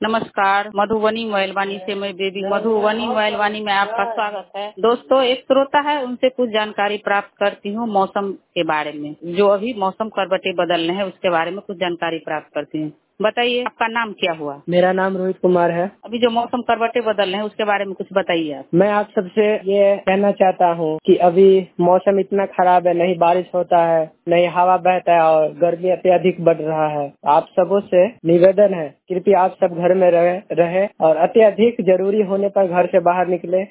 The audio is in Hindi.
नमस्कार, मधुबनी मोबाइलवाणी से मैं बेबी मधुबनी मोबाइलवाणी में आपका स्वागत है। दोस्तों, एक श्रोता है, उनसे कुछ जानकारी प्राप्त करती हूँ मौसम के बारे में। जो अभी मौसम करवटें बदलने हैं उसके बारे में कुछ जानकारी प्राप्त करती हूँ। बताइए, आपका नाम क्या हुआ? मेरा नाम रोहित कुमार है। अभी जो मौसम करवटें बदल रहे हैं उसके बारे में कुछ बताइए आप। मैं आप सबसे ये कहना चाहता हूँ कि अभी मौसम इतना खराब है, नहीं बारिश होता है, नहीं हवा बहता है और गर्मी अत्यधिक बढ़ रहा है। आप सबों से निवेदन है, कृपया आप सब घर में रहे और अत्यधिक जरूरी होने पर घर से बाहर निकले।